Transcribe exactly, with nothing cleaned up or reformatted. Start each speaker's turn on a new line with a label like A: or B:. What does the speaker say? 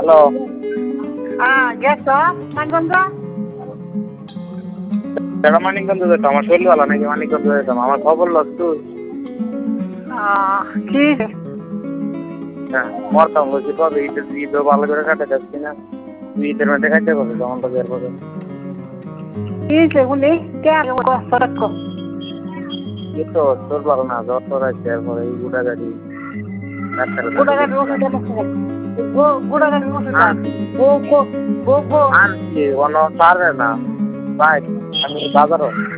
A: hello
B: হ্যাঁ গেছ মানগঞ্জ
A: এটা মানিকগঞ্জ যেতাম আমার শরীর ভালো নাকি মানিকগঞ্জ যেতাম আমার খবর লস তুই
B: কি
A: হ্যাঁ মরতাম বলছি কবে ঈদ ঈদও ভালো করে কাটে যাচ্ছি না তুই ঈদের মধ্যে খাইতে পারবি তখন তো বের করে
B: কি সেগুলি কে সরক
A: এই তো তোর ভালো না জ্বর তোর আছে এরপরে এই গুড়া গাড়ি
B: গুড়াগাড়ি ওষুধ গুড়াগাড়ি ওষুধ গো গো গো গো
A: আনছি কোনো পারবে না ভাই আমি বাজারও